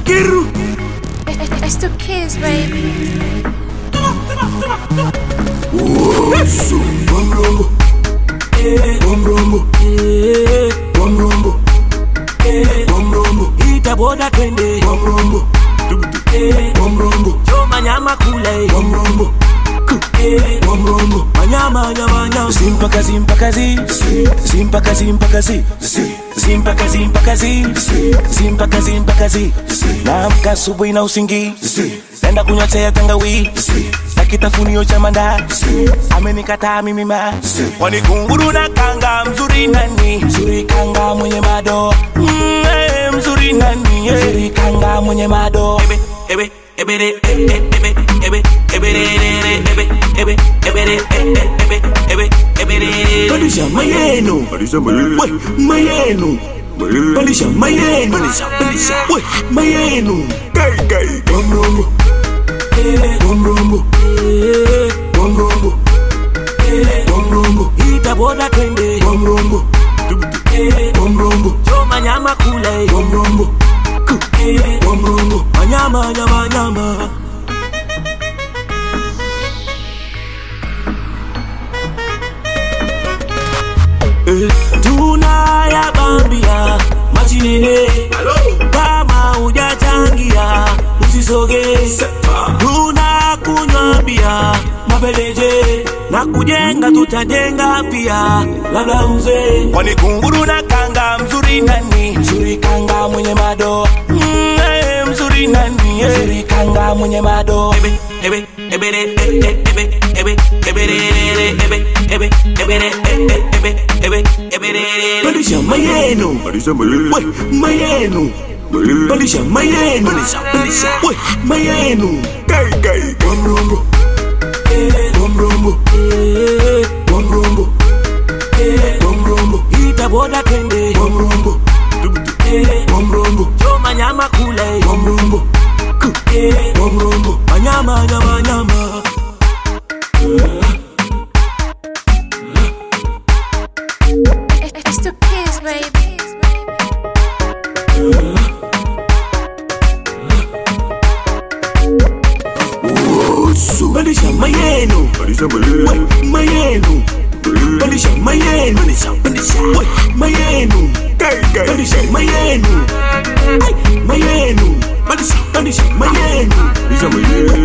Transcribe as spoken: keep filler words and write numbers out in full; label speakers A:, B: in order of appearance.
A: Kiru.
B: It's the kids, baby.
A: Bom rombo, bom rombo, bom rombo, bom rombo. Ita boda twende, bom rombo, bom rombo. Choma nyama kule, bom rombo, bom rombo. Manyama nyama nyama. Simpa kazi, simpa kazi, simpa kazi, simpa kazi, simpa kazi, simpa kazi, simpa kazi, simpa kazi. Naamka asubuhi na usingizi, nenda kunywa chai ya tangawizi, kitafunio cha manda, amenikataa mimi ma. Kwani kunguru na kanga mzuri nani? Mzuri kanga mwenye mado. Mm, eh, mzuri nani? Mzuri kanga mwenye mado. Ebe ebe ebe de ebe ebe ebe ebe de ebe ebe ebe de ebe ebe ebe de. Balisha mayeno. Balisha mayeno. We mayeno. Balisha mayeno. Balisha balisha. We mayeno. Gai gai. Bom rombo. Bom rombo. Bom rombo, bom rombo. Ita boda twende, bom rombo, bom rombo. Choma nyama kule, bom rombo, bom rombo. Nyama nyama nyama. Tuna ya bambia machinene, kama ujachangia usisoge. Tuna kunywa bia mapeleje, na kujenga tutajenga pia, labda mzee. Kwani kunguru na kanga mzuri nani? Mzuri kanga mwenye mado. Mm, eh, mzuri nani? Mzuri kanga mwenye mado. Ebe ebe ebe de ebe ebe ebe ebe de ebe ebe ebe de ebe ebe ebe de. Balisha mayeno. Balisha mayeno. We mayeno. Balisha mayeno. Balisha balisha. We mayeno. Gai gai. Bom rombo. Bom rombo, bom rombo, bom rombo. Ita boda twende, bom rombo, bom rombo. Choma nyama kule, bom rombo, bom rombo. Nyama nyama nyama.
B: It's the kids, baby.
A: Balisha mayeno. Balisha mayeno. Mayeno. Balisha mayeno. Balisha balisha. Mayeno. Gai gai. Balisha mayeno. Ay mayeno. Balisha balisha mayeno. Balisha mayeno.